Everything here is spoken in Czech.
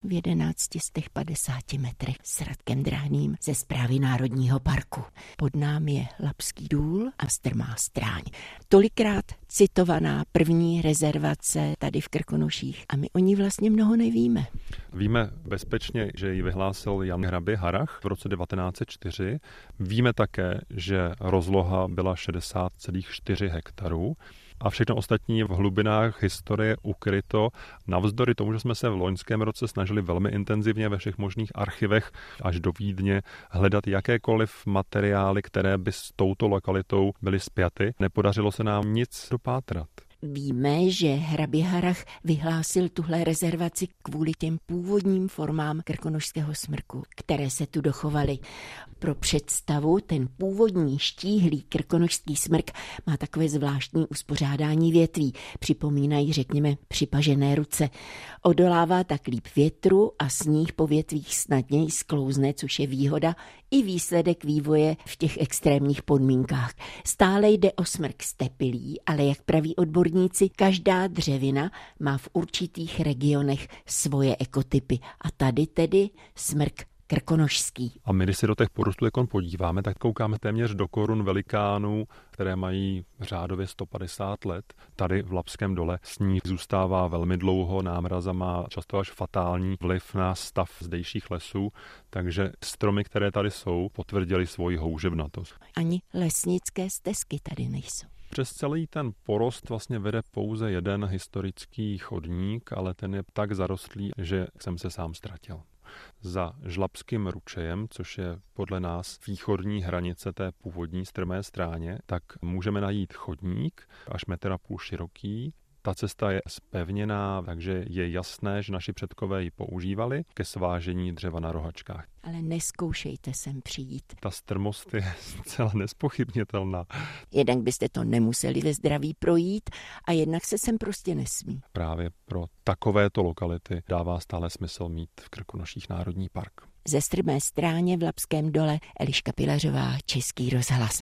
v 1150 metrech s Radkem Drahným ze Správy Národního parku. Pod námi je Labský důl a Strmá stráň. Tolikrát citovaná první rezervace tady v Krkonoších a my o ní vlastně mnoho nevíme. Víme bezpečně, že ji vyhlásil Jan Hrabě Harrach v roce 1904. Víme také, že rozloha byla 60,4 hektarů. A všechno ostatní je v hlubinách historie ukryto. Navzdory tomu, že jsme se v loňském roce snažili velmi intenzivně ve všech možných archivech až do Vídně hledat jakékoliv materiály, které by s touto lokalitou byly spjaty, nepodařilo se nám nic dopátrat. Víme, že hrabě Harrach vyhlásil tuhle rezervaci kvůli těm původním formám krkonošského smrku, které se tu dochovaly. Pro představu, ten původní štíhlý krkonošský smrk má takové zvláštní uspořádání větví. Připomínají, řekněme, připažené ruce. Odolává tak líp větru a sníh po větvích snadněji sklouzne, což je výhoda i výsledek vývoje v těch extrémních podmínkách. Stále jde o smrk stepilý, ale jak praví odborníci, každá dřevina má v určitých regionech svoje ekotypy. A tady tedy smrk krkonošský. A my, když se do těch porostů podíváme, tak koukáme téměř do korun velikánů, které mají řádově 150 let. Tady v Labském dole sníh zůstává velmi dlouho, námraza má často až fatální vliv na stav zdejších lesů, takže stromy, které tady jsou, potvrdily svoji houževnatost. Ani lesnické stezky tady nejsou. Přes celý ten porost vlastně vede pouze jeden historický chodník, ale ten je tak zarostlý, že jsem se sám ztratil. Za Žlabským ručejem, což je podle nás východní hranice té původní Strmé stráně, tak můžeme najít chodník až 1,5 m široký. Ta cesta je zpevněná, takže je jasné, že naši předkové ji používali ke svážení dřeva na rohačkách. Ale neskoušejte sem přijít. Ta strmost je zcela nespochybnitelná. Jednak byste to nemuseli ve zdraví projít a jednak se sem prostě nesmí. Právě pro takovéto lokality dává stále smysl mít v Krkonoších národní park. Ze Strmé stráně v Labském dole Eliška Pilařová, Český rozhlas.